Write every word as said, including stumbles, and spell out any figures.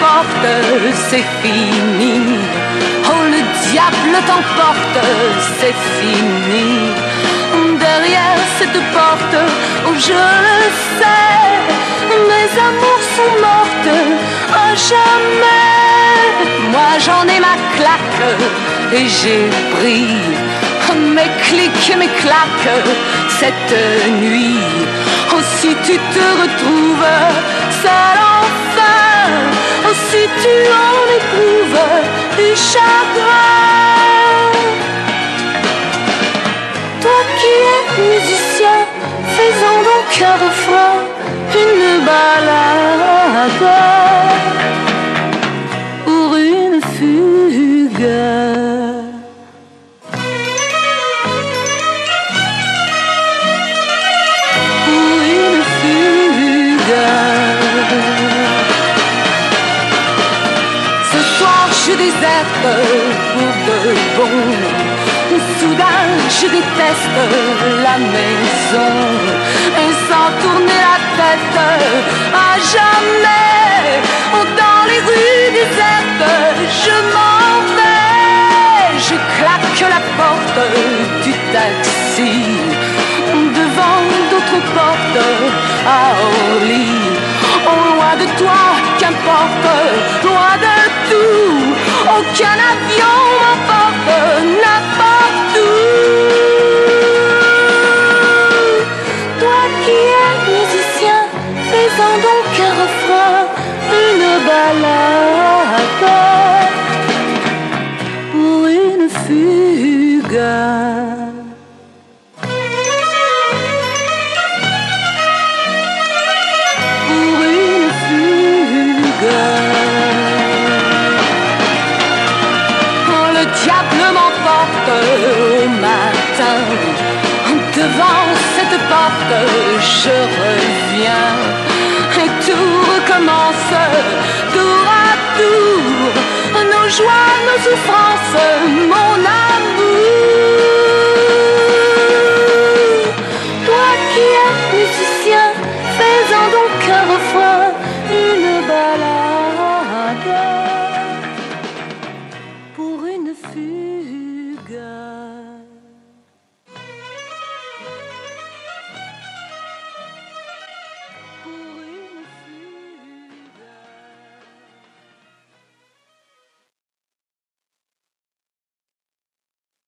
t'emporte, c'est fini. Oh, le diable t'emporte, c'est fini. Derrière cette porte, oh, je le sais, mes amours sont mortes à jamais. Moi j'en ai ma claque et j'ai pris mes clics et mes claques cette nuit. Oh, si tu te retrouves seul enfin, oh, si tu en éprouves du chagrin. Toi qui es musicien, faisons donc un refrain, une balade pour une fugue. Je déserte pour de bon. Soudain je déteste la maison. Et sans tourner la tête à jamais, dans les rues désertes je m'en vais. Je claque la porte du taxi devant d'autres portes à Orly. Oh, loin de toi, qu'importe, loin de tout, aucun avion m'emporte n'importe où. Toi qui es musicien, fais-en donc un refrain, une balade pour une fugue. Au matin, devant cette porte, je reviens et tout recommence, tour à tour, nos joies, nos souffrances.